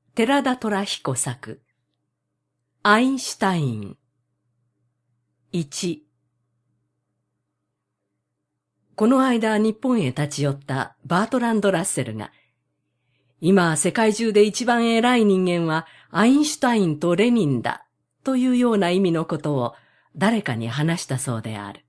寺田虎彦作、アインシュタイン。1。この間日本へ立ち寄ったバートランド・ラッセルが、今世界中で一番偉い人間はアインシュタインとレニンだというような意味のことを誰かに話したそうである。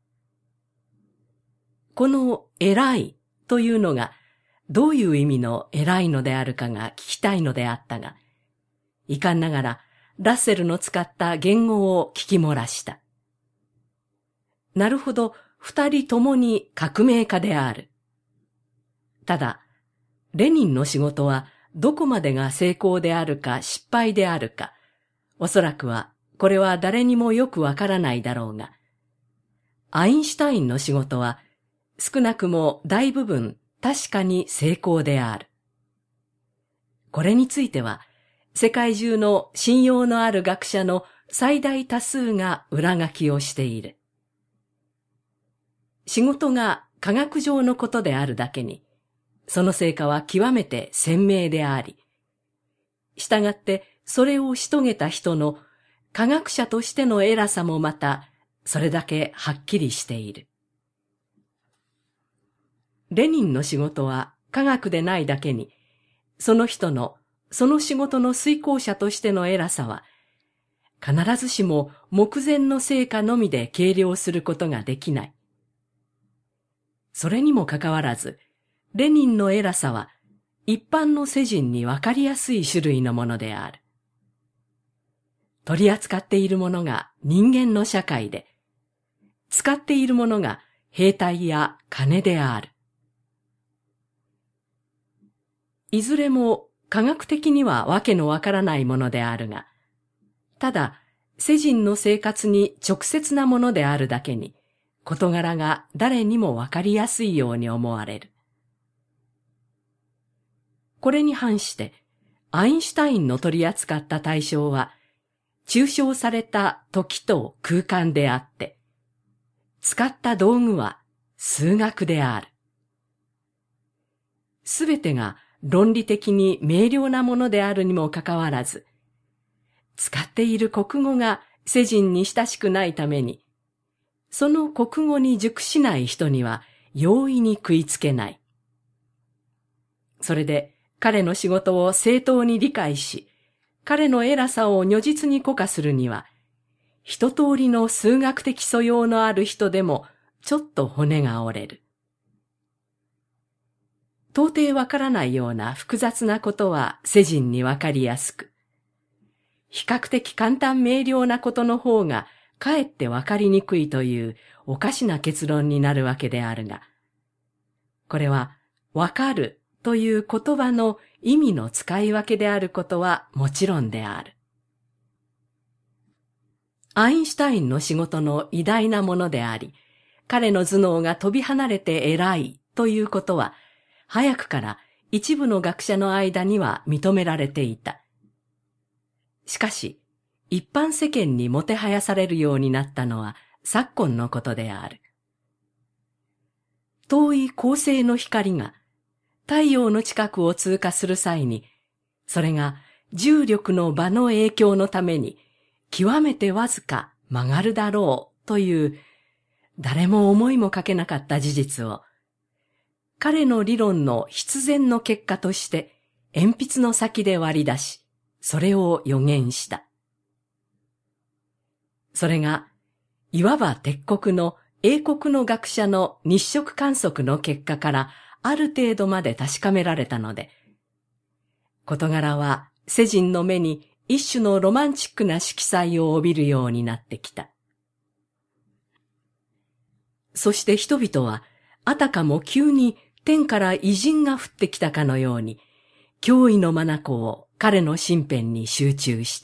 この偉いというのがどういう意味の偉いのであるかが聞きたいのであったが、遺憾ながらラッセルの使った言語を聞き漏らした。なるほど、二人ともに革命家である。ただ、レニンの仕事はどこまでが成功であるか失敗であるか、おそらくはこれは誰にもよくわからないだろうが、アインシュタインの仕事は少なくも大部分確かに成功である。これについては世界中の信用のある学者の最大多数が裏書きをしている。仕事が科学上のことであるだけに、その成果は極めて鮮明であり、したがってそれを成し遂げた人の科学者としての偉さもまたそれだけはっきりしている。レニンの仕事は科学でないだけに、その人のその仕事の遂行者としての偉さは、必ずしも目前の成果のみで計量することができない。それにもかかわらず、レニンの偉さは一般の世人にわかりやすい種類のものである。取り扱っているものが人間の社会で、使っているものが兵隊や金である。いずれも科学的にはわけのわからないものであるが、ただ世人の生活に直接なものであるだけに、事柄が誰にもわかりやすいように思われる。これに反して、アインシュタインの取り扱った対象は、抽象された時と空間であって、使った道具は数学である。すべてが論理的に明瞭なものであるにもかかわらず、使っている国語が世人に親しくないために、その国語に熟しない人には容易に食いつけない。それで彼の仕事を正当に理解し、彼の偉さを如実に固化するには、一通りの数学的素養のある人でもちょっと骨が折れる。到底わからないような複雑なことは世人にわかりやすく、比較的簡単明瞭なことの方がかえってわかりにくいというおかしな結論になるわけであるが、これはわかるという言葉の意味の使い分けであることはもちろんである。アインシュタインの仕事の偉大なものであり、彼の頭脳が飛び離れて偉いということは、早くから一部の学者の間には認められていた。しかし、一般世間にもてはやされるようになったのは昨今のことである。遠い恒星の光が太陽の近くを通過する際に、それが重力の場の影響のために極めてわずか曲がるだろうという誰も思いもかけなかった事実を、彼の理論の必然の結果として鉛筆の先で割り出し、それを予言した。それが、いわば鉄国の英国の学者の日食観測の結果からある程度まで確かめられたので、事柄は世人の目に一種のロマンチックな色彩を帯びるようになってきた。そして人々は、あたかも急に天から異人が降ってきたかのように、驚異の眼を彼の身辺に集中した。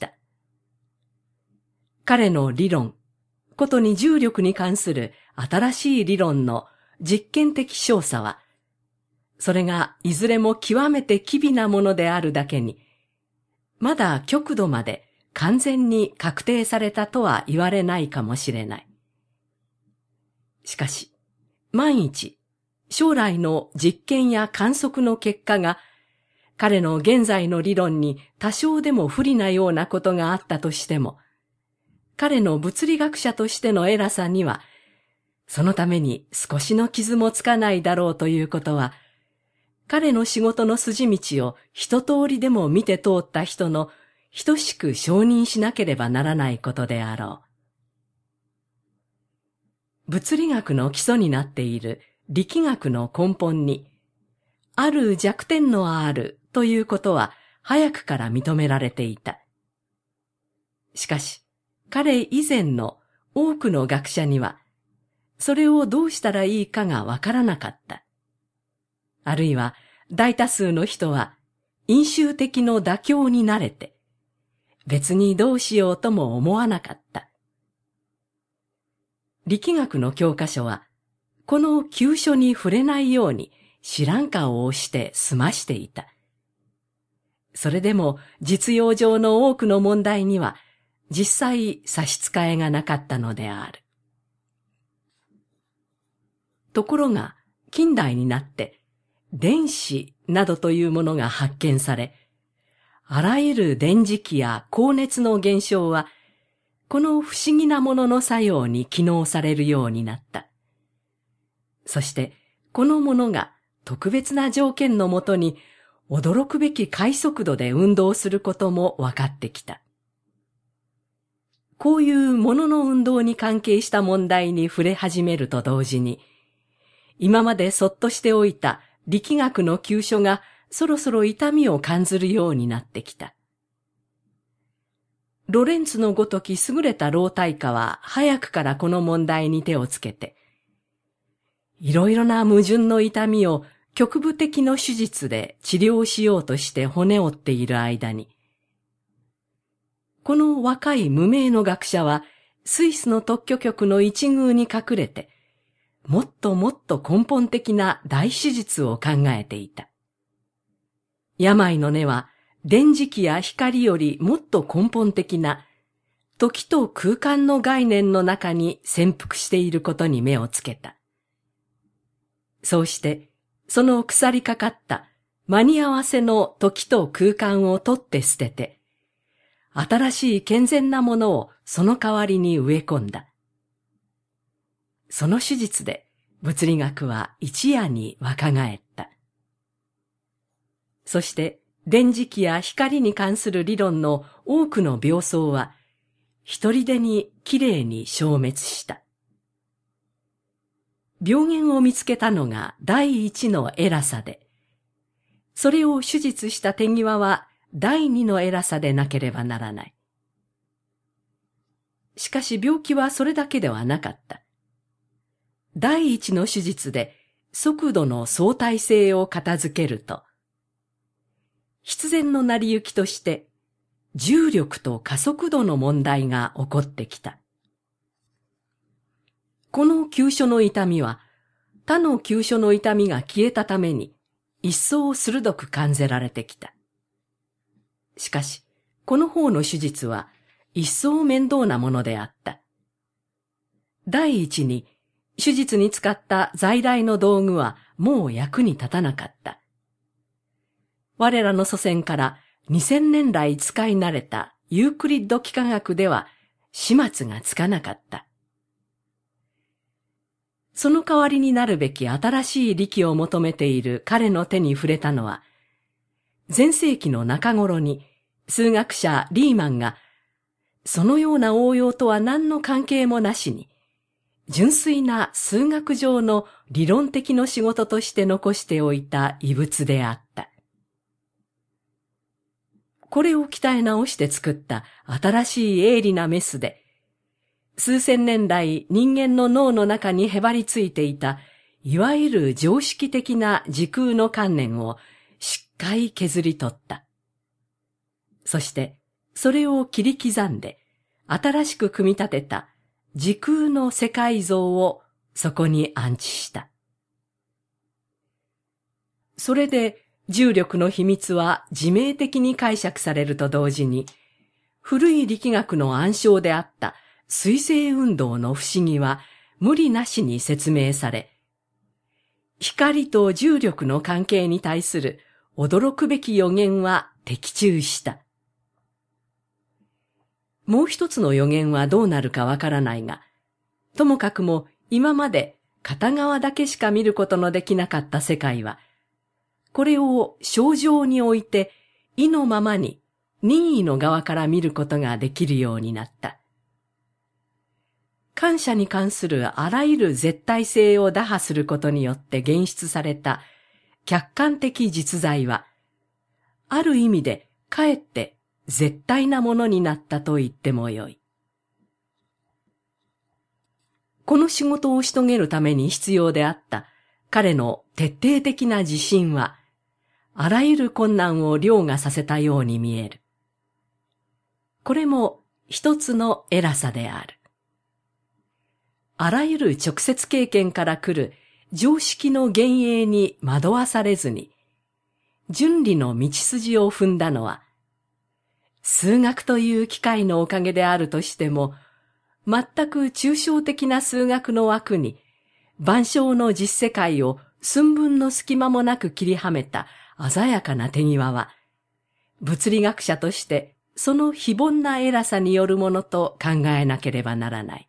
彼の理論、ことに重力に関する新しい理論の実験的証左は、それがいずれも極めて機微なものであるだけに、まだ極度まで完全に確定されたとは言われないかもしれない。しかし、万一、将来の実験や観測の結果が、 彼の現在の理論に多少でも不利なようなことがあったとしても、彼の物理学者としての偉さには、そのために少しの傷もつかないだろうということは、彼の仕事の筋道を一通りでも見て通った人の等しく承認しなければならないことであろう。物理学の基礎になっている力学の根本に、ある弱点のあるということは早くから認められていた。しかし、彼以前の多くの学者には、それをどうしたらいいかがわからなかった。あるいは大多数の人は因習的の妥協に慣れて、別にどうしようとも思わなかった。力学の教科書は、この急所に触れないように知らん顔をして済ましていた。それでも実用上の多くの問題には実際差し支えがなかったのである。ところが近代になって電子などというものが発見され、あらゆる電磁気や高熱の現象はこの不思議なものの作用に機能されるようになった。そしてこのものが特別な条件のもとに驚くべき快速度で運動することも分かってきた。こういうものの運動に関係した問題に触れ始めると同時に、今までそっとしておいた力学の急所がそろそろ痛みを感じるようになってきた。ロレンツのごとき優れた老体科は早くからこの問題に手をつけて、いろいろな矛盾の痛みを局部的の手術で治療しようとして骨折っている間に、この若い無名の学者はスイスの特許局の一隅に隠れて、もっともっと根本的な大手術を考えていた。病の根は電磁気や光よりもっと根本的な時と空間の概念の中に潜伏していることに目をつけた。そうして、その腐りかかった間に合わせの時と空間を取って捨てて、新しい健全なものをその代わりに植え込んだ。その手術で物理学は一夜に若返った。そして電磁気や光に関する理論の多くの病巣は一人でにきれいに消滅した。病原を見つけたのが第一の偉さで、それを手術した手際は第二の偉さでなければならない。しかし病気はそれだけではなかった。第一の手術で速度の相対性を片付けると、必然の成り行きとして重力と加速度の問題が起こってきた。この急所の痛みは他の急所の痛みが消えたために一層鋭く感じられてきた。しかし、この方の手術は一層面倒なものであった。第一に、手術に使った在来の道具はもう役に立たなかった。我らの祖先から2000年来使い慣れたユークリッド幾何学では始末がつかなかった。その代わりになるべき新しい力を求めている彼の手に触れたのは、前世紀の中頃に数学者リーマンがそのような応用とは何の関係もなしに、純粋な数学上の理論的の仕事として残しておいた遺物であった。これを鍛え直して作った新しい鋭利なメスで、数千年来人間の脳の中にへばりついていた、いわゆる常識的な時空の観念をしっかり削り取った。そして、それを切り刻んで、新しく組み立てた時空の世界像をそこに安置した。それで重力の秘密は自明的に解釈されると同時に、古い力学の暗唱であった水星運動の不思議は無理なしに説明され、光と重力の関係に対する驚くべき予言は的中した。もう一つの予言はどうなるかわからないが、ともかくも今まで片側だけしか見ることのできなかった世界は、これを正常において意のままに任意の側から見ることができるようになった。感謝に関するあらゆる絶対性を打破することによって現出された客観的実在は、ある意味でかえって絶対なものになったと言ってもよい。この仕事をし遂げるために必要であった彼の徹底的な自信は、あらゆる困難を凌駕させたように見える。これも一つの偉さである。あらゆる直接経験から来る常識の幻影に惑わされずに、純理の道筋を踏んだのは、数学という機械のおかげであるとしても、全く抽象的な数学の枠に、万象の実世界を寸分の隙間もなく切りはめた鮮やかな手際は、物理学者としてその非凡な偉さによるものと考えなければならない。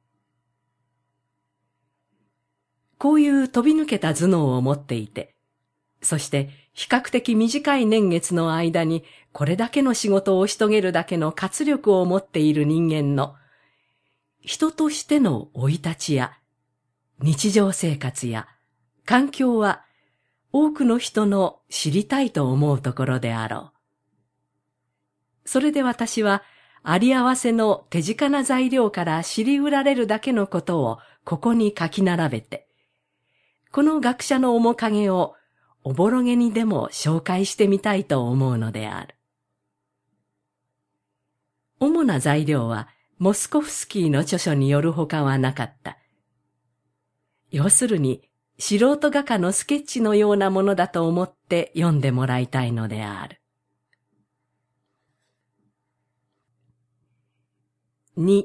こういう飛び抜けた頭脳を持っていて、そして比較的短い年月の間にこれだけの仕事をし遂げるだけの活力を持っている人間の人としての生い立ちや日常生活や環境は多くの人の知りたいと思うところであろう。それで私はあり合わせの手近な材料から知り得られるだけのことをここに書き並べて、この学者の面影をおぼろげにでも紹介してみたいと思うのである。主な材料はモスコフスキーの著書によるほかはなかった。要するに素人画家のスケッチのようなものだと思って読んでもらいたいのである。2.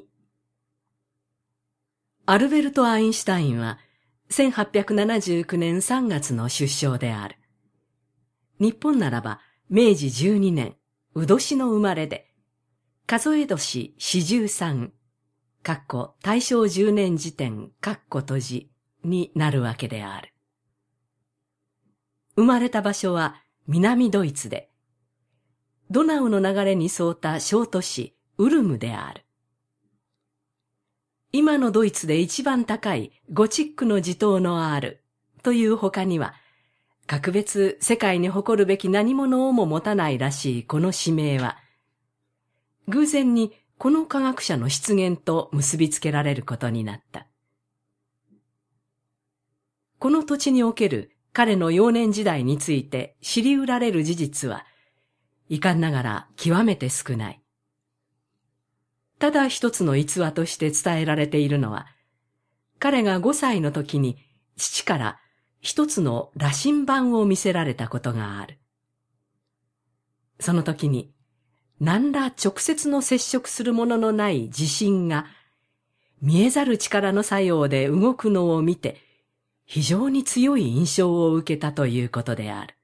アルベルト・アインシュタインは1879年3月の出生である。日本ならば明治12年、卯年の生まれで、数え年43、大正10年時点、閉じになるわけである。生まれた場所は南ドイツで、ドナウの流れに沿った小都市ウルムである。今のドイツで一番高いゴチックの地頭のあるという他には、格別世界に誇るべき何者をも持たないらしいこの地名は、偶然にこの科学者の出現と結びつけられることになった。この土地における彼の幼年時代について知り得られる事実は、遺憾ながら極めて少ない。ただ一つの逸話として伝えられているのは、彼が5歳の時に父から一つの羅針盤を見せられたことがある。その時に、何ら直接の接触するもののない地震が、見えざる力の作用で動くのを見て、非常に強い印象を受けたということである。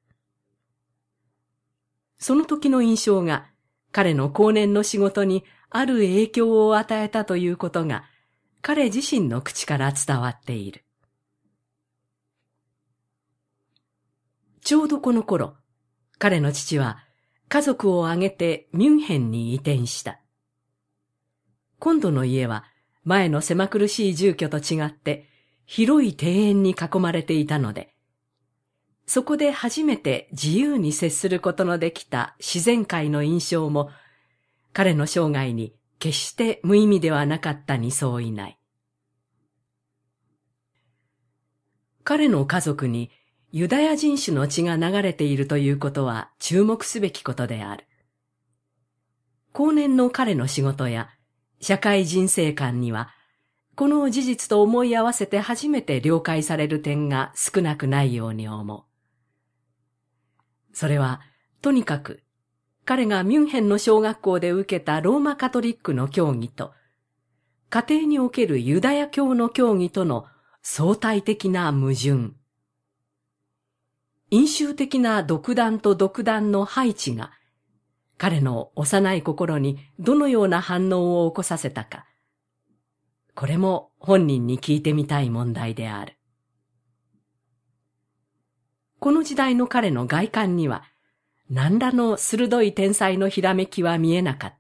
その時の印象が、彼の後年の仕事にある影響を与えたということが、彼自身の口から伝わっている。ちょうどこの頃、彼の父は家族を挙げてミュンヘンに移転した。今度の家は前の狭苦しい住居と違って広い庭園に囲まれていたので、そこで初めて自由に接することのできた自然界の印象も、彼の生涯に決して無意味ではなかったに相違ない。彼の家族にユダヤ人種の血が流れているということは注目すべきことである。後年の彼の仕事や社会人生観には、この事実と思い合わせて初めて了解される点が少なくないように思う。それは、とにかく、彼がミュンヘンの小学校で受けたローマカトリックの教義と、家庭におけるユダヤ教の教義との相対的な矛盾。 因習的な独断と独断の配置が、彼の幼い心にどのような反応を起こさせたか、これも本人に聞いてみたい問題である。この時代の彼の外観には、何らの鋭い天才のひらめきは見えなかった。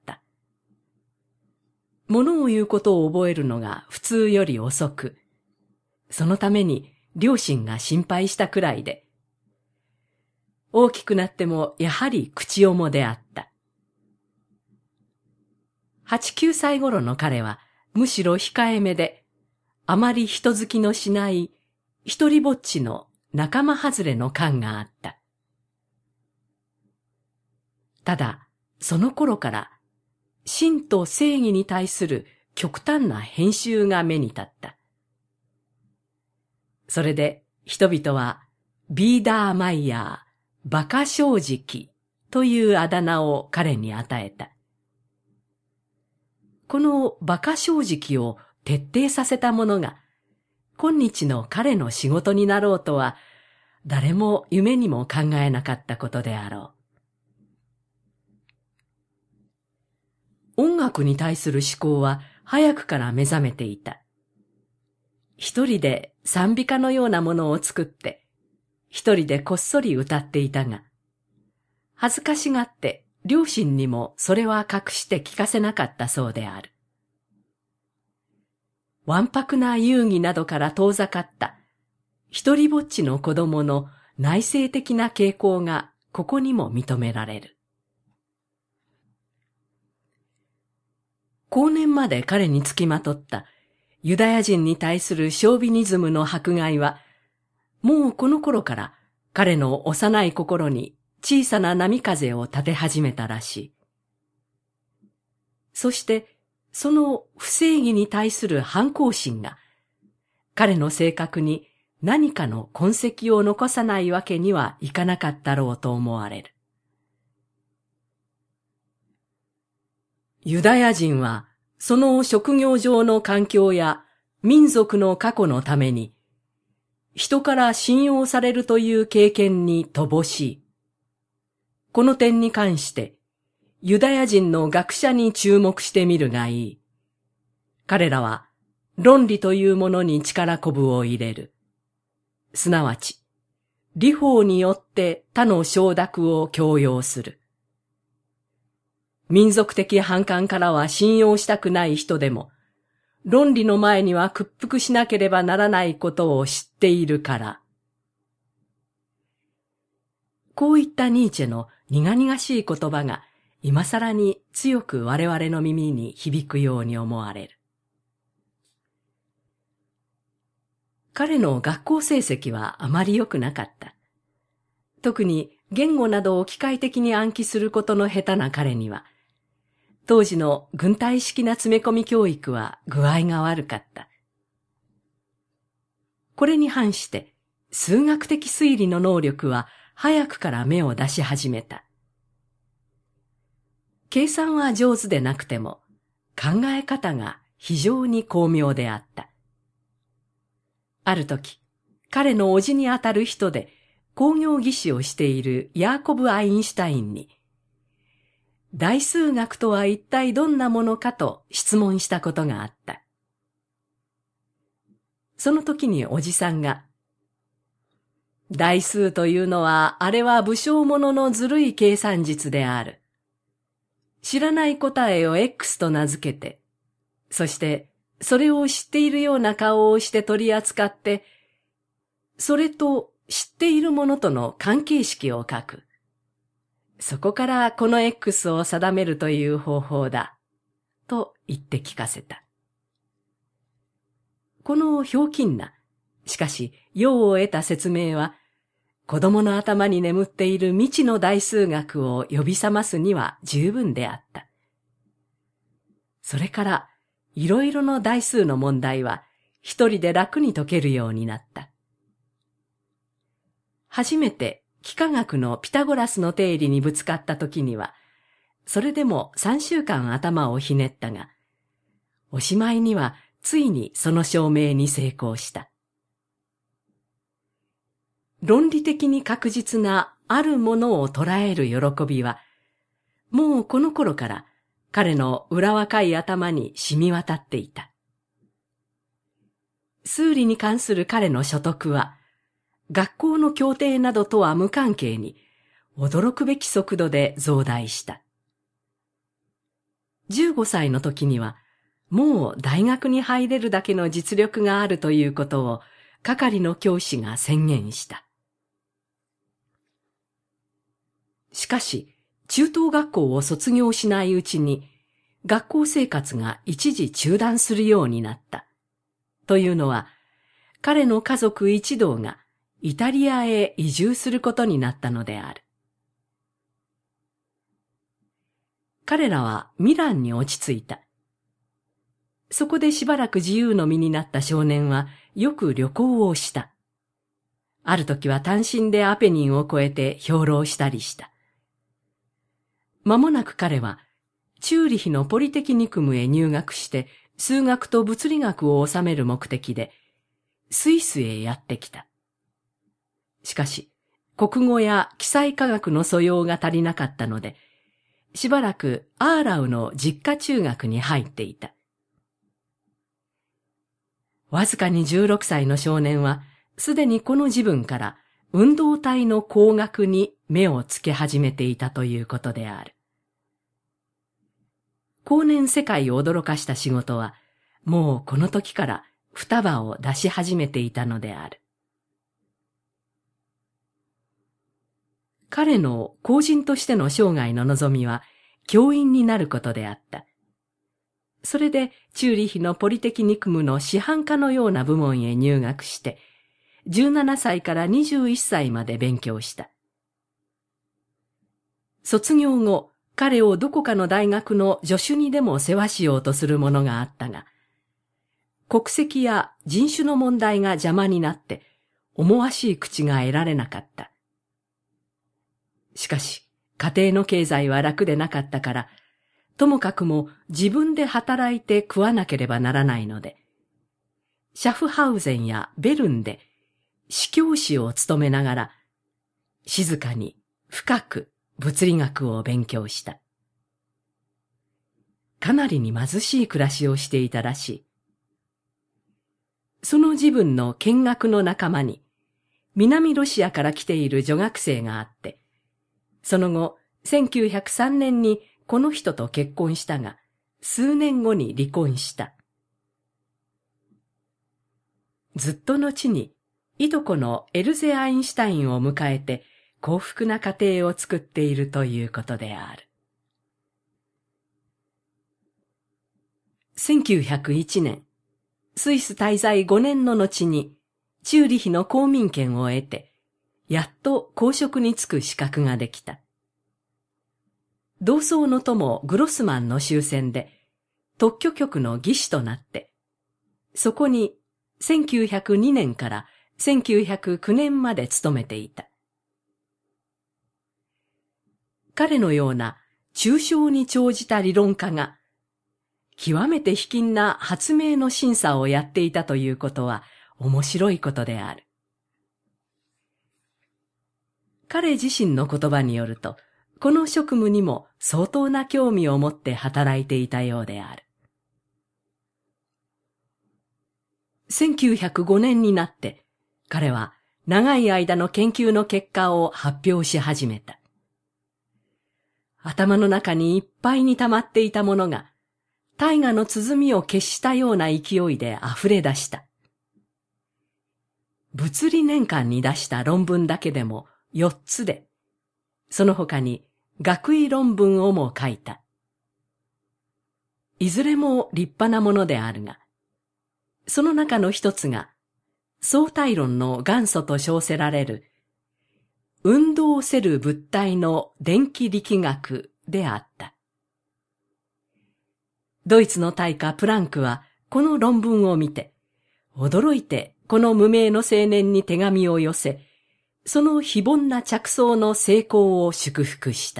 物を言うことを覚えるのが普通より遅く、そのために両親が心配したくらいで、大きくなってもやはり口重であった。8、9歳頃の彼はむしろ控えめで、あまり人好きのしない一人ぼっちの仲間外れの感があった。ただ、その頃から真と正義に対する極端な編集が目に立った。それで人々はビーダーマイヤー、馬鹿正直というあだ名を彼に与えた。この馬鹿正直を徹底させたものが今日の彼の仕事になろうとは誰も夢にも考えなかったことであろう。音楽に対する思考は早くから目覚めていた。一人で賛美歌のようなものを作って、一人でこっそり歌っていたが、恥ずかしがって両親にもそれは隠して聞かせなかったそうである。わんぱくな遊戯などから遠ざかった一人ぼっちの子供の内省的な傾向がここにも認められる。後年まで彼につきまとったユダヤ人に対するショービニズムの迫害は、もうこの頃から彼の幼い心に小さな波風を立て始めたらしい。そしてその不正義に対する反抗心が彼の性格に何かの痕跡を残さないわけにはいかなかったろうと思われる。ユダヤ人はその職業上の環境や民族の過去のために人から信用されるという経験に乏しい。この点に関してユダヤ人の学者に注目してみるがいい。彼らは論理というものに力こぶを入れる。すなわち、理法によって他の承諾を強要する。民族的反感からは信用したくない人でも、論理の前には屈服しなければならないことを知っているから。こういったニーチェの苦々しい言葉が今更に強く我々の耳に響くように思われる。彼の学校成績はあまり良くなかった。特に言語などを機械的に暗記することの下手な彼には、当時の軍隊式な詰め込み教育は具合が悪かった。これに反して数学的推理の能力は早くから芽を出し始めた。計算は上手でなくても考え方が非常に巧妙であった。ある時、彼の叔父にあたる人で工業技師をしているヤーコブ・アインシュタインに、大数学とは一体どんなものかと質問したことがあった。その時におじさんが、大数というのはあれは武将者のずるい計算術である。知らない答えを X と名付けて、そしてそれを知っているような顔をして取り扱って、それと知っているものとの関係式を書く。そこからこの X を定めるという方法だ。と言って聞かせた。このひょうきんな、しかし用を得た説明は、子供の頭に眠っている未知の大数学を呼び覚ますには十分であった。それから、いろいろの大数の問題は一人で楽に解けるようになった。初めて幾何学のピタゴラスの定理にぶつかった時には、それでも3週間頭をひねったが、おしまいにはついにその証明に成功した。 論理的に確実なあるものを捉える喜びは、もうこの頃から彼の裏若い頭に染み渡っていた。数理に関する彼の所得は、学校の協定などとは無関係に、驚くべき速度で増大した。15歳の時には、もう大学に入れるだけの実力があるということを、係の教師が宣言した。しかし、中等学校を卒業しないうちに、学校生活が一時中断するようになった。というのは、彼の家族一同がイタリアへ移住することになったのである。彼らはミランに落ち着いた。そこでしばらく自由の身になった少年はよく旅行をした。ある時は単身でアペニンを越えて兵糧したりした。間もなく彼はチューリヒのポリテキニクムへ入学して数学と物理学を収める目的でスイスへやってきた。しかし国語や記載科学の素養が足りなかったので、しばらくアーラウの実家中学に入っていた。わずかに16歳の少年は、すでにこの自分から運動体の工学に目をつけ始めていたということである。後年世界を驚かした仕事は、もうこの時から双葉を出し始めていたのである。彼の公人としての生涯の望みは、教員になることであった。それでチューリヒのポリテキニクムの師範科のような部門へ入学して、17歳から21歳まで勉強した。卒業後、彼をどこかの大学の助手にでも世話しようとするものがあったが、国籍や人種の問題が邪魔になって、思わしい口が得られなかった。しかし、家庭の経済は楽でなかったから、ともかくも自分で働いて食わなければならないので、シャフハウゼンやベルンで司教師を務めながら、静かに深く物理学を勉強した。かなりに貧しい暮らしをしていたらしい。その自分の見学の仲間に、南ロシアから来ている女学生があって、その後、1903年にこの人と結婚したが、数年後に離婚した。ずっと後に、いとこのエルゼ・アインシュタインを迎えて幸福な家庭を作っているということである。1901年、スイス滞在5年の後に、チューリヒの公民権を得て、やっと公職に就く資格ができた。同窓の友グロスマンの終戦で特許局の技師となって、そこに1902年から1909年まで勤めていた。彼のような抽象に長じた理論家が、極めて卑近な発明の審査をやっていたということは面白いことである。彼自身の言葉によると、この職務にも相当な興味を持って働いていたようである。1905年になって、彼は長い間の研究の結果を発表し始めた。頭の中にいっぱいに溜まっていたものが、大河の鼓を消したような勢いで溢れ出した。物理年間に出した論文だけでも4つで、その他に学位論文をも書いた。いずれも立派なものであるが、その中の一つが相対論の元祖と称せられる運動せる物体の電気力学であった。ドイツの大家プランクはこの論文を見て、驚いてこの無名の青年に手紙を寄せ、その非凡な着想の成功を祝福した。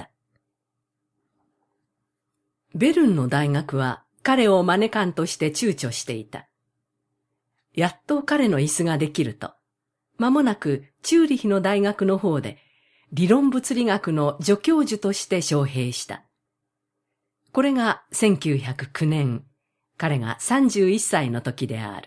ベルンの大学は彼を招かんとして躊躇していた。やっと彼の椅子ができると、間もなくチューリヒの大学の方で理論物理学の助教授として招聘した。これが1909年、彼が31歳の時である。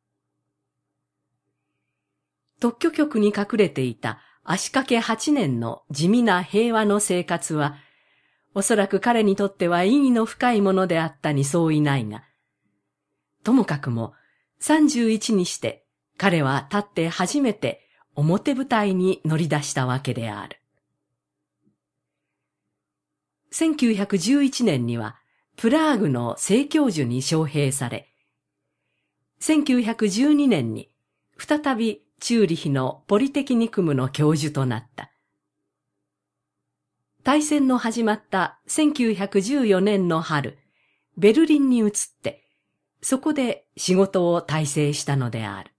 特許局に隠れていた足掛け8年の地味な平和の生活は、おそらく彼にとっては意義の深いものであったに相違ないが、ともかくも31にして彼は立って初めて表舞台に乗り出したわけである。1911年にはプラーグの正教授に招聘され、1912年に再びチューリヒのポリテキニクムの教授となった。大戦の始まった1914年の春、ベルリンに移って、そこで仕事を大成したのである。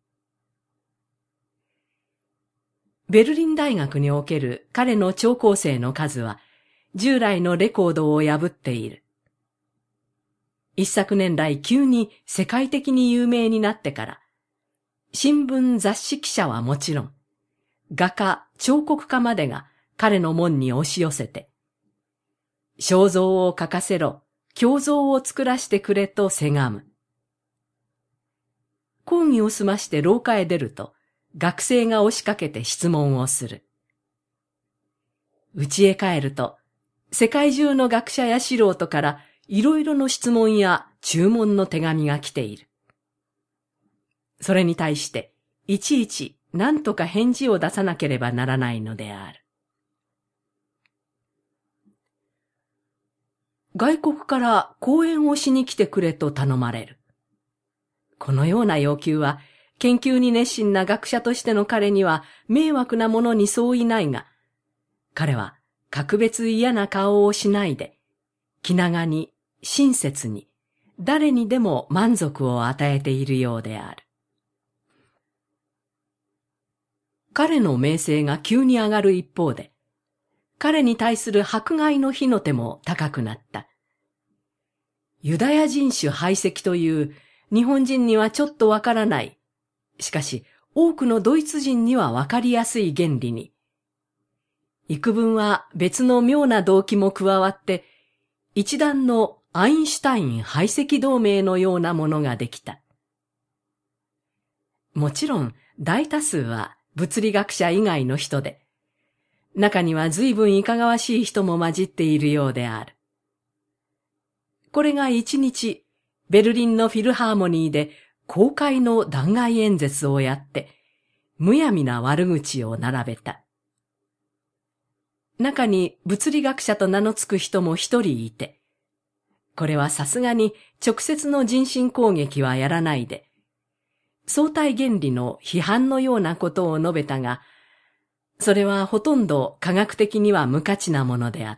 ベルリン大学における彼の聴講生の数は、従来のレコードを破っている。一昨年来急に世界的に有名になってから、新聞雑誌記者はもちろん、画家、彫刻家までが彼の門に押し寄せて、肖像を描かせろ、胸像を作らせてくれとせがむ。講義を済まして廊下へ出ると、学生が押しかけて質問をする。家へ帰ると、世界中の学者や素人からいろいろの質問や注文の手紙が来ている。それに対して、いちいち何とか返事を出さなければならないのである。外国から講演をしに来てくれと頼まれる。このような要求は、研究に熱心な学者としての彼には迷惑なものに相違ないが、彼は格別嫌な顔をしないで、気長に、親切に、誰にでも満足を与えているようである。彼の名声が急に上がる一方で、彼に対する迫害の火の手も高くなった。ユダヤ人種排斥という日本人にはちょっとわからない、しかし多くのドイツ人にはわかりやすい原理に、幾分は別の妙な動機も加わって、一段のアインシュタイン排斥同盟のようなものができた。もちろん大多数は物理学者以外の人で、中には随分いかがわしい人も混じっているようである。これが一日、ベルリンのフィルハーモニーで公開の弾劾演説をやって、むやみな悪口を並べた。中に物理学者と名の付く人も一人いて、これはさすがに直接の人身攻撃はやらないで、相対原理の批判のようなことを述べたが、それはほとんど科学的には無価値なものであった。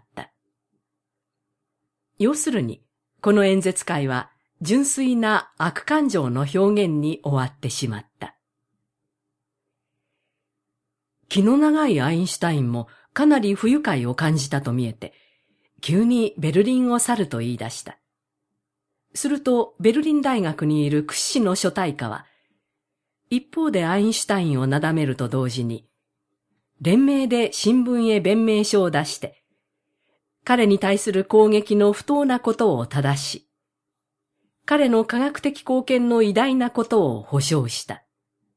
要するに、この演説会は純粋な悪感情の表現に終わってしまった。気の長いアインシュタインもかなり不愉快を感じたと見えて、急にベルリンを去ると言い出した。するとベルリン大学にいる屈指の書体家は、一方でアインシュタインをなだめると同時に、連名で新聞へ弁明書を出して、彼に対する攻撃の不当なことを正し、彼の科学的貢献の偉大なことを保証した。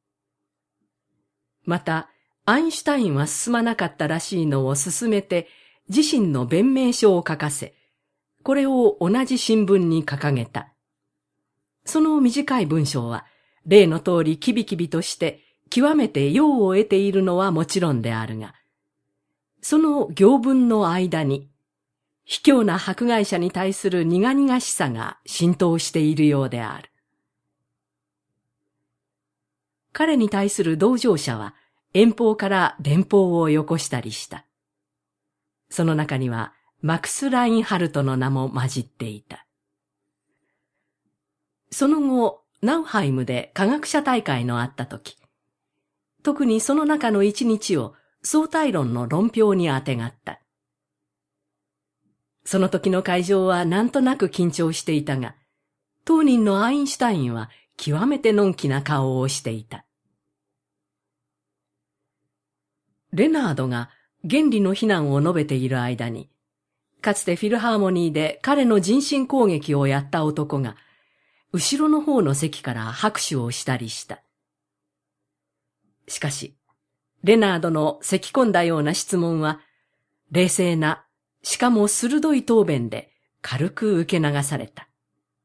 また、アインシュタインは進まなかったらしいのを進めて、自身の弁明書を書かせ、これを同じ新聞に掲げた。その短い文章は、例の通りキビキビとして、極めて用を得ているのはもちろんであるが、その行文の間に、卑怯な迫害者に対する苦々しさが浸透しているようである。彼に対する同情者は、遠方から電報をよこしたりした。その中には、マクス・ラインハルトの名も混じっていた。その後、ナウハイムで科学者大会のあったとき、特にその中の一日を相対論の論評にあてがった。その時の会場はなんとなく緊張していたが、当人のアインシュタインは極めてのんきな顔をしていた。 レナードが原理の非難を述べている間に、かつてフィルハーモニーで彼の人身攻撃をやった男が、後ろの方の席から拍手をしたりした。しかし、レナードの咳き込んだような質問は、冷静な、しかも鋭い答弁で軽く受け流された。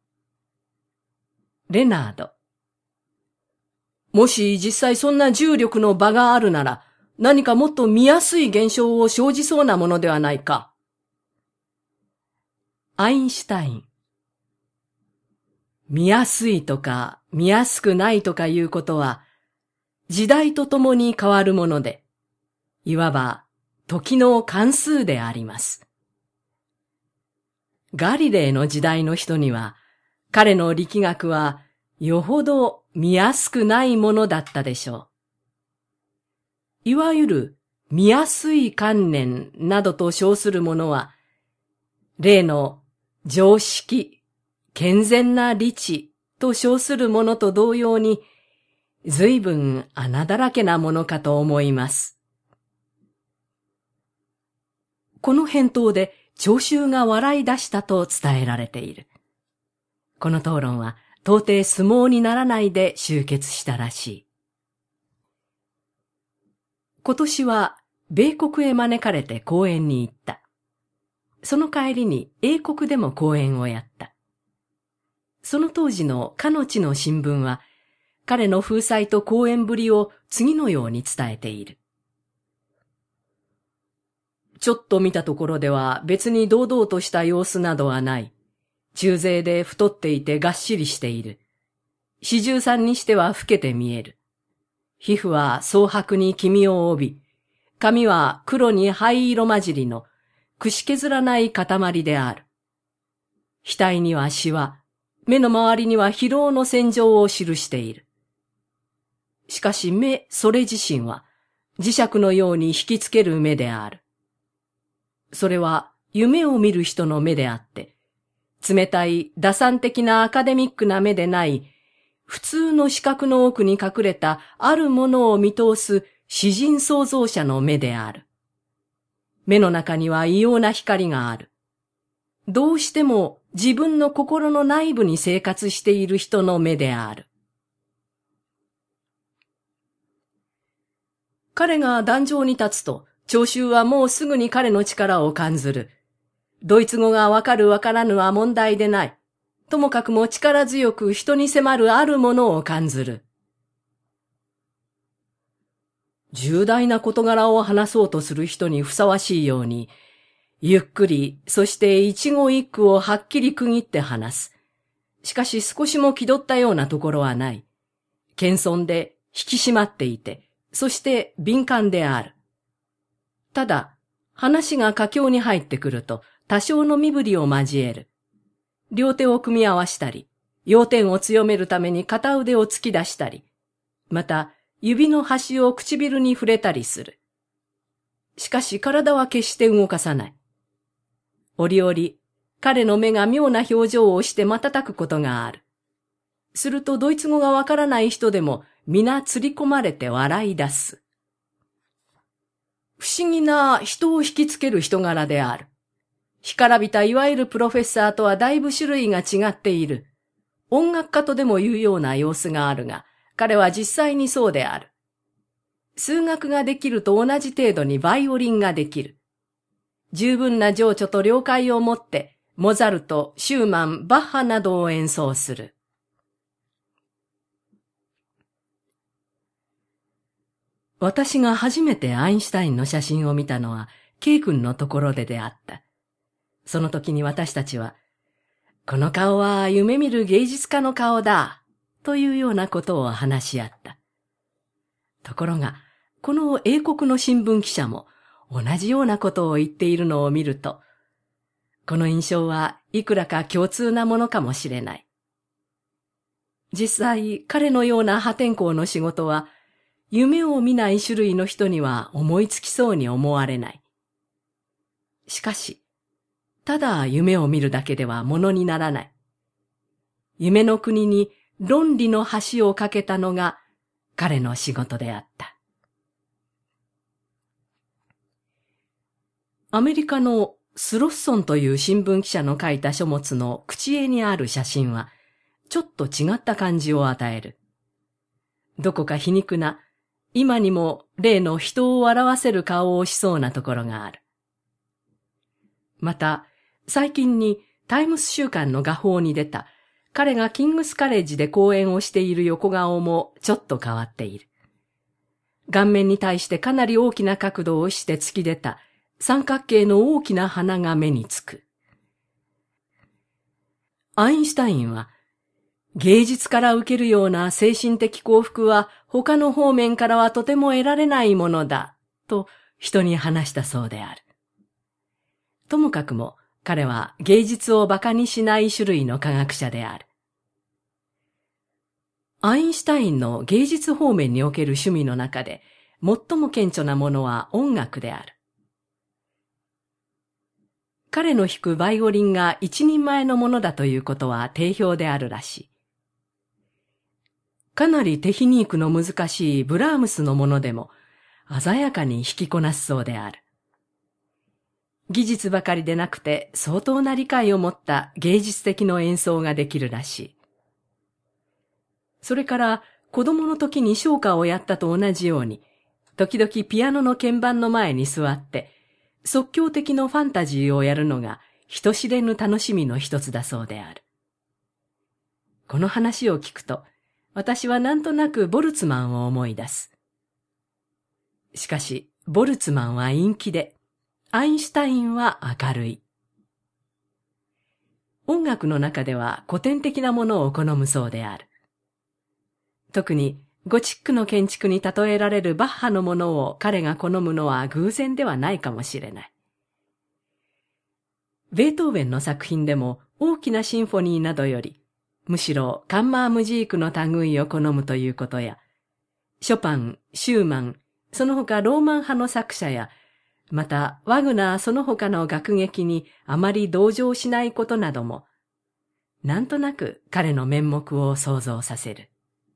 レナード。もし実際そんな重力の場があるなら、何かもっと見やすい現象を生じそうなものではないか。アインシュタイン。見やすいとか見やすくないとかいうことは、時代とともに変わるもので、いわば時の関数であります。ガリレーの時代の人には、彼の力学はよほど見やすくないものだったでしょう。いわゆる見やすい観念などと称するものは、例の常識、健全な理智と称するものと同様に、随分穴だらけなものかと思います。この返答で聴衆が笑い出したと伝えられている。この討論は到底相撲にならないで終結したらしい。今年は米国へ招かれて講演に行った。その帰りに英国でも講演をやった。その当時のかの地の新聞は、彼の風采と講演ぶりを次のように伝えている。ちょっと見たところでは別に堂々とした様子などはない。中背で太っていてがっしりしている。43にしては老けて見える。皮膚は蒼白に黄身を帯び、髪は黒に灰色混じりの串削らない塊である。額にはシワ、目の周りには疲労の線状を記している。しかし目それ自身は磁石のように引きつける目である。それは夢を見る人の目であって、冷たい打算的なアカデミックな目でない、普通の視覚の奥に隠れたあるものを見通す詩人創造者の目である。目の中には異様な光がある。どうしても自分の心の内部に生活している人の目である。彼が壇上に立つと、聴衆はもうすぐに彼の力を感ずる。ドイツ語がわかるわからぬは問題でない。ともかくも力強く人に迫るあるものを感ずる。重大な事柄を話そうとする人にふさわしいように、ゆっくり、そして一語一句をはっきり区切って話す。しかし少しも気取ったようなところはない。謙遜で引き締まっていて、そして敏感である。ただ、話が佳境に入ってくると、多少の身振りを交える。両手を組み合わしたり、要点を強めるために片腕を突き出したり、また、指の端を唇に触れたりする。しかし体は決して動かさない。折々、彼の目が妙な表情をして瞬くことがある。するとドイツ語がわからない人でも皆釣り込まれて笑い出す。不思議な人を引きつける人柄である。干からびたいわゆるプロフェッサーとはだいぶ種類が違っている。音楽家とでもいうような様子があるが、彼は実際にそうである。数学ができると同じ程度にバイオリンができる。十分な情緒と了解を持って、モザルト、シューマン、バッハなどを演奏する。私が初めてアインシュタインの写真を見たのは、K 君のところであった。その時に私たちは、この顔は夢見る芸術家の顔だ、というようなことを話し合った。ところが、この英国の新聞記者も同じようなことを言っているのを見ると、この印象はいくらか共通なものかもしれない。実際、彼のような破天荒の仕事は、夢を見ない種類の人には思いつきそうに思われない。しかし、ただ夢を見るだけではものにならない。夢の国に論理の橋を架けたのが彼の仕事であった。 アメリカのスロッソンという新聞記者の書いた書物の口絵にある写真は、ちょっと違った感じを与える。どこか皮肉な、今にも例の人を笑わせる顔をしそうなところがある。また、最近にタイムス週刊の画報に出た、彼がキングスカレッジで講演をしている横顔もちょっと変わっている。顔面に対してかなり大きな角度をして突き出た三角形の大きな鼻が目につく。アインシュタインは、芸術から受けるような精神的幸福は他の方面からはとても得られないものだ、と人に話したそうである。ともかくも彼は芸術を馬鹿にしない種類の科学者である。アインシュタインの芸術方面における趣味の中で最も顕著なものは音楽である。彼の弾くバイオリンが一人前のものだということは定評であるらしい。かなりテヒニークの難しいブラームスのものでも鮮やかに弾きこなすそうである。技術ばかりでなくて相当な理解を持った芸術的な演奏ができるらしい。それから子供の時に唱歌をやったと同じように、時々ピアノの鍵盤の前に座って即興的のファンタジーをやるのが人知れぬ楽しみの一つだそうである。この話を聞くと、私はなんとなくボルツマンを思い出す。しかし、ボルツマンは陰気で、アインシュタインは明るい。音楽の中では古典的なものを好むそうである。特にゴチックの建築に例えられるバッハのものを彼が好むのは偶然ではないかもしれない。ベートーベンの作品でも大きなシンフォニーなどより、むしろカンマームジークの類を好むということや、ショパン、シューマン、その他ローマン派の作者や、またワグナーその他の楽劇にあまり同情しないことなども、なんとなく彼の面目を想像させる。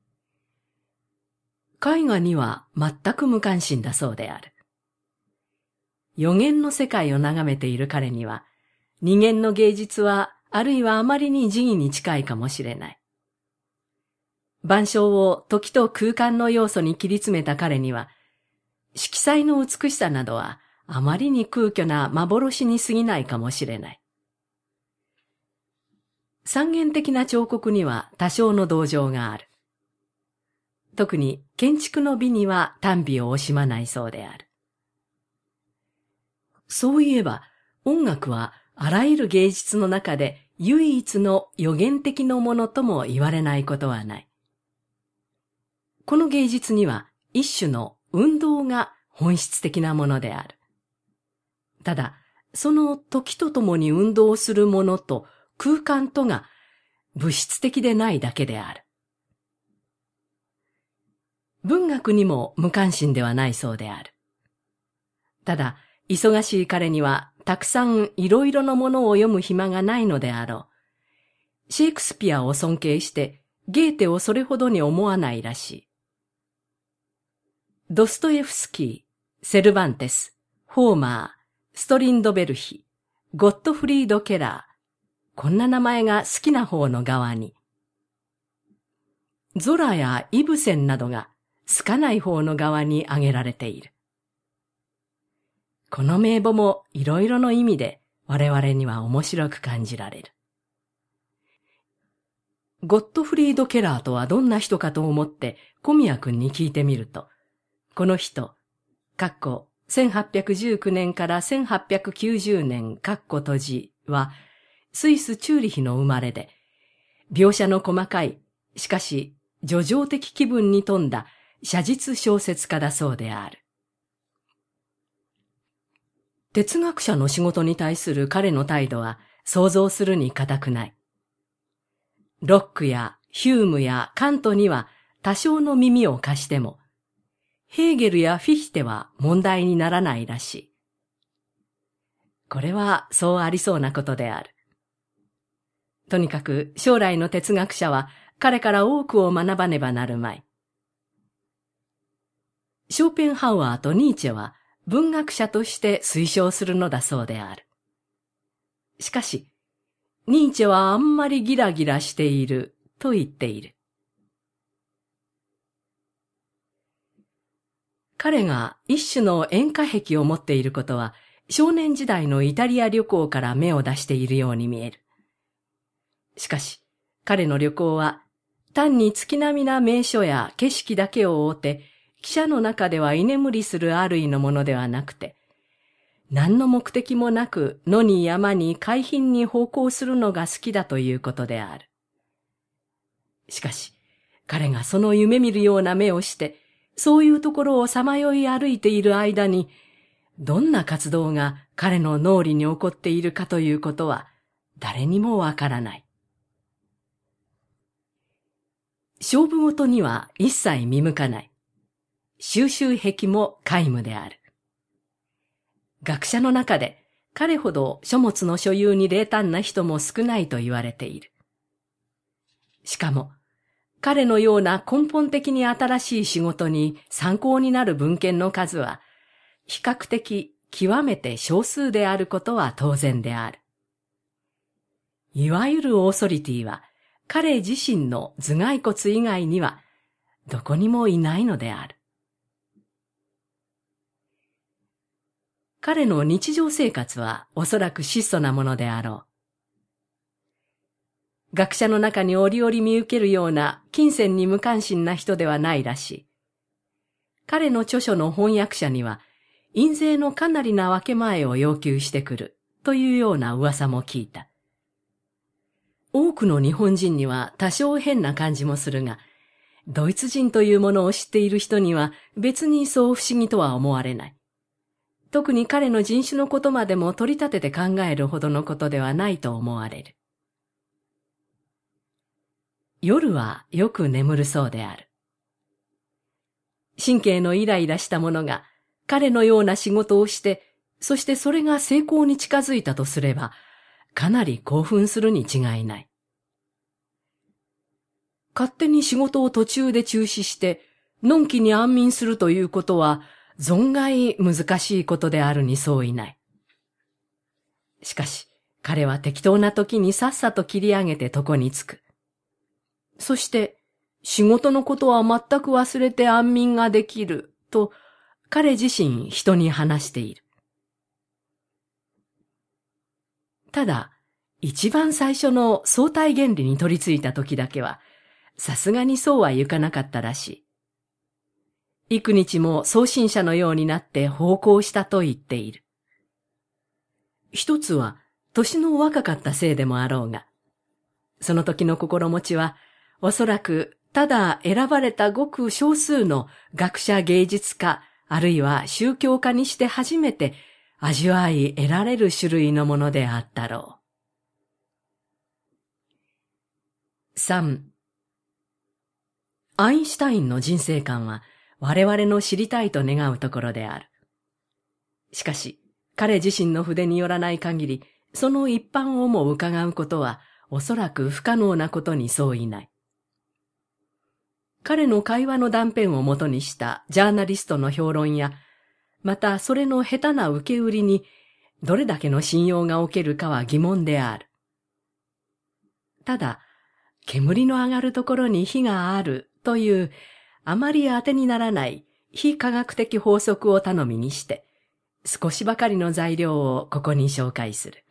絵画には全く無関心だそうである。予言の世界を眺めている彼には、二元の芸術はあるいはあまりに慈悲に近いかもしれない。万象を時と空間の要素に切り詰めた彼には、色彩の美しさなどはあまりに空虚な幻に過ぎないかもしれない。三元的な彫刻には多少の同情がある。特に建築の美には短美を惜しまないそうである。そういえば、音楽はあらゆる芸術の中で唯一の予言的なものとも言われないことはない。この芸術には一種の運動が本質的なものである。ただ、その時とともに運動するものと空間とが物質的でないだけである。文学にも無関心ではないそうである。ただ、忙しい彼にはたくさんいろいろなものを読む暇がないのであろう。シェイクスピアを尊敬してゲーテをそれほどに思わないらしい。ドストエフスキー、セルバンテス、ホーマー、ストリンドベルヒ、ゴットフリード・ケラー、こんな名前が好きな方の側に。ゾラやイブセンなどが好かない方の側に挙げられている。この名簿もいろいろの意味で我々には面白く感じられる。ゴットフリード・ケラーとはどんな人かと思って小宮君に聞いてみると、この人、1819年から1890年閉じは、スイス・チューリヒの生まれで、描写の細かい、しかし叙情的気分に富んだ写実小説家だそうである。哲学者の仕事に対する彼の態度は想像するに難くない。ロックやヒュームやカントには多少の耳を貸しても、ヘーゲルやフィヒテは問題にならないらしい。これはそうありそうなことである。とにかく将来の哲学者は彼から多くを学ばねばなるまい。ショーペンハウアーとニーチェは文学者として推奨するのだそうである。しかし、ニーチェはあんまりギラギラしていると言っている。彼が一種の演歌癖を持っていることは、少年時代のイタリア旅行から芽を出しているように見える。しかし、彼の旅行は、単に月並みな名所や景色だけを追って、汽車の中では居眠りするある意のものではなくて、何の目的もなく野に山に海浜に奉公するのが好きだということである。しかし、彼がその夢見るような目をして、そういうところをさまよい歩いている間に、どんな活動が彼の脳裏に起こっているかということは誰にもわからない。勝負事には一切見向かない。収集癖も皆無である。学者の中で彼ほど書物の所有に冷淡な人も少ないと言われている。しかも、彼のような根本的に新しい仕事に参考になる文献の数は、比較的極めて少数であることは当然である。いわゆるオーソリティは、彼自身の頭蓋骨以外には、どこにもいないのである。彼の日常生活はおそらく質素なものであろう。学者の中に折々見受けるような金銭に無関心な人ではないらしい。彼の著書の翻訳者には、印税のかなりな分け前を要求してくるというような噂も聞いた。多くの日本人には多少変な感じもするが、ドイツ人というものを知っている人には別にそう不思議とは思われない。特に彼の人種のことまでも取り立てて考えるほどのことではないと思われる。夜はよく眠るそうである。神経のイライラした者が彼のような仕事をして、そしてそれが成功に近づいたとすれば、かなり興奮するに違いない。勝手に仕事を途中で中止して、のんきに安眠するということは、存外難しいことであるに相違ない。しかし、彼は適当な時にさっさと切り上げて床につく。そして、仕事のことは全く忘れて安眠ができる、と、彼自身人に話している。ただ、一番最初の相対原理に取り付いた時だけは、さすがにそうはいかなかったらしい。幾日も送信者のようになって奉公したと言っている。一つは、年の若かったせいでもあろうが、その時の心持ちは、おそらくただ選ばれたごく少数の学者芸術家、あるいは宗教家にして初めて味わい得られる種類のものであったろう。3. アインシュタインの人生観は我々の知りたいと願うところである。しかし、彼自身の筆によらない限り、その一般をも伺うことはおそらく不可能なことに相違ない。彼の会話の断片をもとにしたジャーナリストの評論や、またそれの下手な受け売りにどれだけの信用がおけるかは疑問である。ただ、煙の上がるところに火があるというあまり当てにならない非科学的法則を頼みにして、少しばかりの材料をここに紹介する。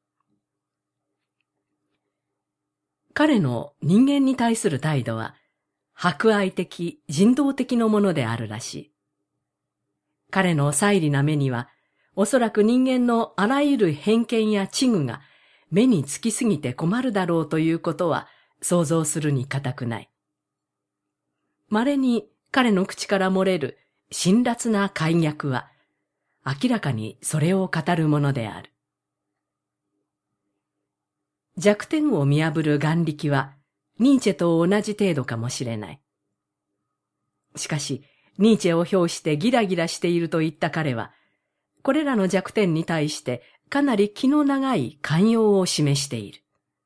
彼の人間に対する態度は、博愛的、人道的なものであるらしい。彼の犀利な目には、おそらく人間のあらゆる偏見や知具が目につきすぎて困るだろうということは想像するに難くない。稀に彼の口から漏れる辛辣な快逆は、明らかにそれを語るものである。弱点を見破る眼力は、ニーチェと同じ程度かもしれない。しかし、ニーチェを評してギラギラしていると言った彼は、これらの弱点に対してかなり気の長い寛容を示している。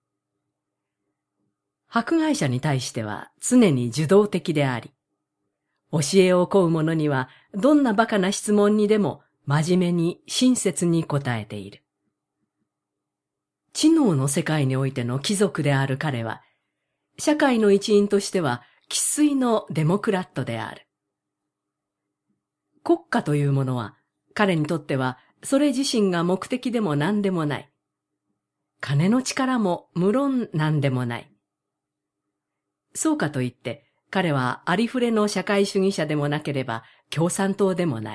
迫害者に対しては常に受動的であり、教えを請う者にはどんな馬鹿な質問にでも真面目に親切に答えている。知能の世界においての貴族である彼は、社会の一員としては生粋のデモクラットである。国家というものは、彼にとってはそれ自身が目的でも何でもない。金の力も無論何でもない。そうかといって、彼はありふれの社会主義者でもなければ共産党でもない。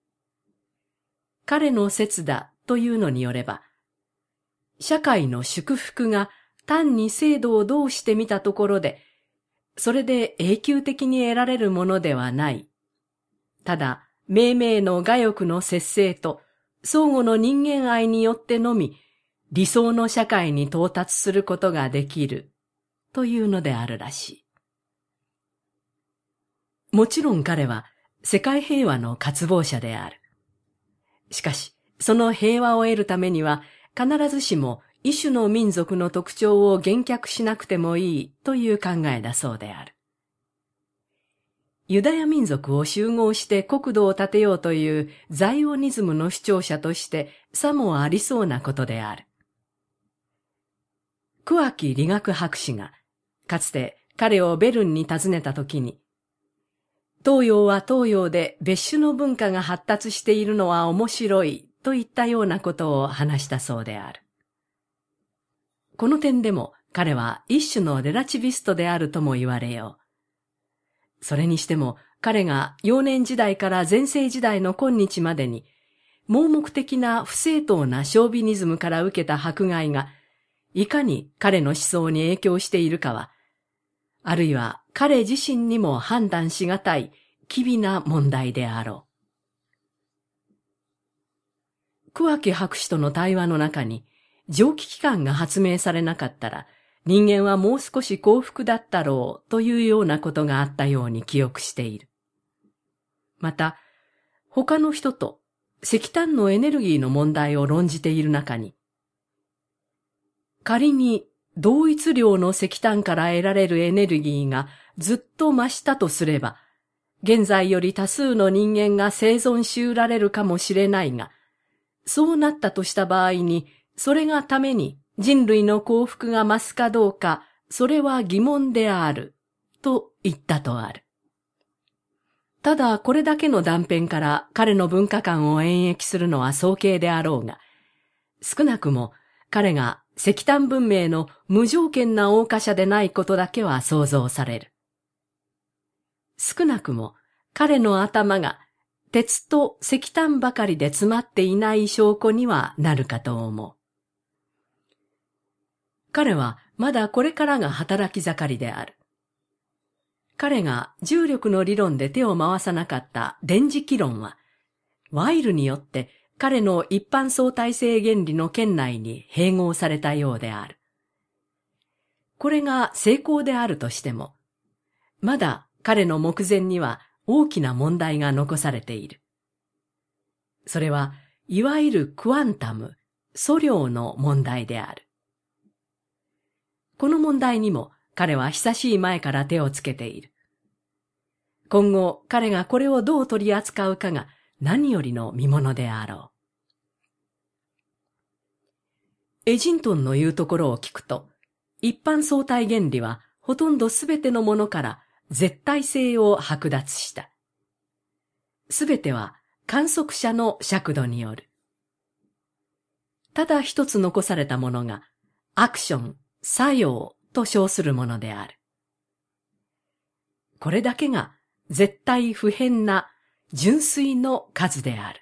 彼の説だというのによれば、社会の祝福が単に制度をどうしてみたところで、それで永久的に得られるものではない。ただ、命名の我欲の節制と相互の人間愛によってのみ、理想の社会に到達することができる、というのであるらしい。もちろん彼は世界平和の渇望者である。しかし、その平和を得るためには、必ずしも一種の民族の特徴を厳却しなくてもいいという考えだそうである。ユダヤ民族を集合して国土を建てようというザイオニズムの主張者としてさもありそうなことである。桑木理学博士が、かつて彼をベルンに訪ねたときに、東洋は東洋で別種の文化が発達しているのは面白いといったようなことを話したそうである。この点でも彼は一種のレラチビストであるとも言われよう。それにしても彼が幼年時代から全盛時代の今日までに盲目的な不正当なショービニズムから受けた迫害がいかに彼の思想に影響しているかは、あるいは彼自身にも判断しがたい機微な問題であろう。桑木博士との対話の中に、蒸気機関が発明されなかったら、人間はもう少し幸福だったろうというようなことがあったように記憶している。また、他の人と石炭のエネルギーの問題を論じている中に、仮に同一量の石炭から得られるエネルギーがずっと増したとすれば、現在より多数の人間が生存し得られるかもしれないが、そうなったとした場合に、それがために人類の幸福が増すかどうか、それは疑問である、と言ったとある。ただこれだけの断片から彼の文化観を演繹するのは早計であろうが、少なくも彼が石炭文明の無条件な謳歌者でないことだけは想像される。少なくも彼の頭が鉄と石炭ばかりで詰まっていない証拠にはなるかと思う。彼はまだこれからが働き盛りである。彼が重力の理論で手を回さなかった電磁気論は、ワイルによって彼の一般相対性原理の圏内に併合されたようである。これが成功であるとしても、まだ彼の目前には大きな問題が残されている。それは、いわゆるクワンタム、素量の問題である。この問題にも彼は久しい前から手をつけている。今後彼がこれをどう取り扱うかが何よりの見ものであろう。エジントンの言うところを聞くと、一般相対原理はほとんどすべてのものから絶対性を剥奪した。すべては観測者の尺度による。ただ一つ残されたものが、アクション、作用と称するものである。これだけが絶対不変な純粋の数である。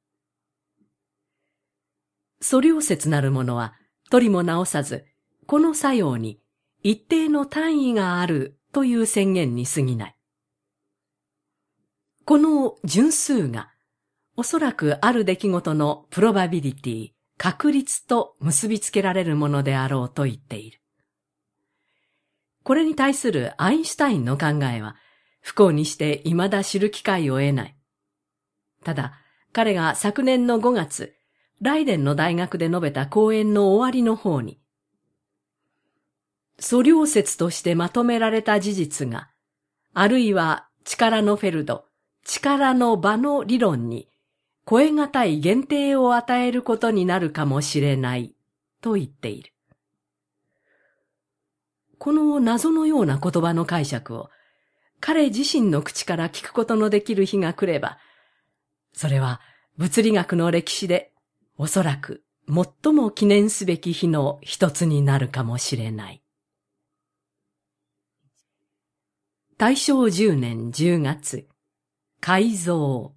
素量説なるものは、とりも直さず、この作用に一定の単位があるという宣言に過ぎない。この純数が、おそらくある出来事のプロバビリティ、確率と結びつけられるものであろうと言っている。これに対するアインシュタインの考えは、不幸にして未だ知る機会を得ない。ただ、彼が昨年の5月、ライデンの大学で述べた講演の終わりの方に、素量説としてまとめられた事実が、あるいは力のフェルド、力の場の理論に、 超え難い限定を与えることになるかもしれないと言っている。この謎のような言葉の解釈を彼自身の口から聞くことのできる日が来れば、それは物理学の歴史でおそらく最も記念すべき日の一つになるかもしれない。大正10年10月、改造。